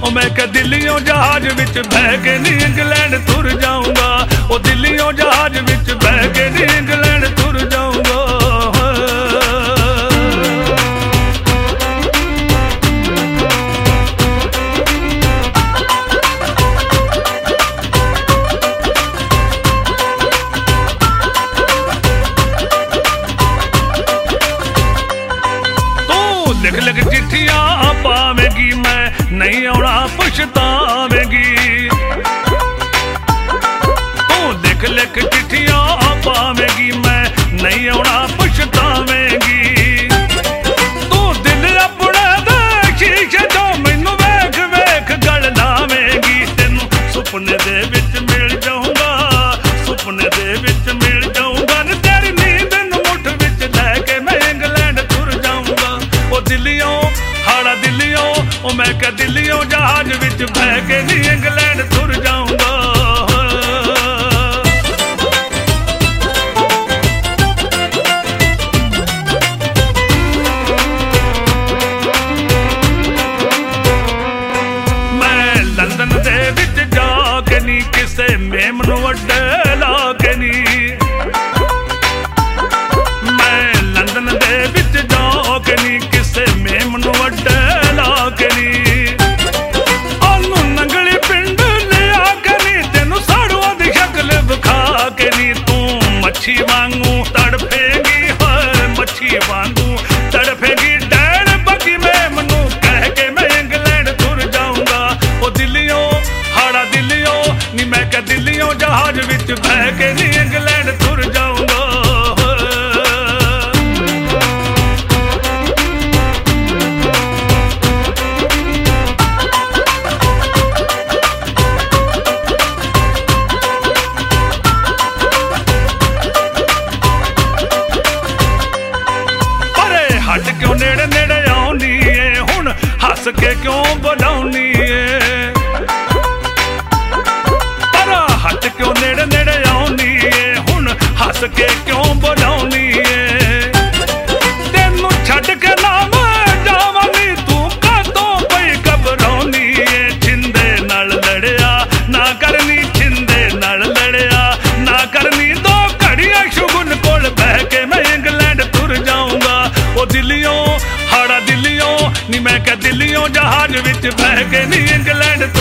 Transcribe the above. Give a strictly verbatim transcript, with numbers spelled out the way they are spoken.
ओ मैं क्या दिल्लियों जहाज विच बह के नी इंग्लैंड तुर जाऊंगा, ओ दिल्लियों जहाज विच बह के नी इंग्लैंड तुर जाऊंगा। लिख लिख चिट्ठियां पावेगी मैं नहीं आना पछतावेगी, तू लिख लिख चिट्ठियां पावेगी मैं नहीं आना पछतावेगी। तू दिल अपने दे शीशे चो मैनू वेख वेख गल लावेगी, तेनू सुपने दे विच मिल जाऊंगा, सुपने दे विच मिल जाऊंगा। तेरी नींद नू मुठ विच लैके मैं इंग्लैंड तुर जाऊंगा। ओ दिल्लियों हाड़ा दिल्लियों, ओ मैं क्या दिल्लियों जहाज विच बह के नी इंग्लैंड तुर जाऊंगा। मैं लंदन दे विच जाके नी किसे मेम नू अड्डे ला के नी, मैं लंदन दे विच जाके नी किसे मेम नू अड्डे ला के नी, ओनू नंगली पिंड लिया के नी तेनू साड़ुआं दी शक्ल विखा के नी। तू मच्छी वांगू तड़फेगी, हाय मच्छी वांगू तड़फेगी। डैड बगी मेम नू कह के मैं इंग्लैंड तुर जाऊंगा। ओ दिल्लियों हाड़ा दिल्लियों नी मैं क्या दिल्लियों जहाज विच बह के नी इंग्लैंड तुर जाऊंगा। हट क्यों नेड़े नेड़े आउंदी है हुण हस के क्यों बुलाउनी है, पर हट क्यों नेड़े नेड़े आउंदी है हुण हस के क्यों बुलाउनी है। तेनू छड्ड के ना मैं जावानी तू कदों पई घबराउनी है। छिंदे नाल लड़िया ना करनी, छिंदे नाल लड़िया ना करनी। दो घड़ियां शुगुन कोल बह के मैं इंग्लैंड तुर जाऊंगा। ओ दिल्लियों हाड़ा दिल्लियों नी मैं क्या दिल्लियों जहाज विच बह के नी इंग्लैंड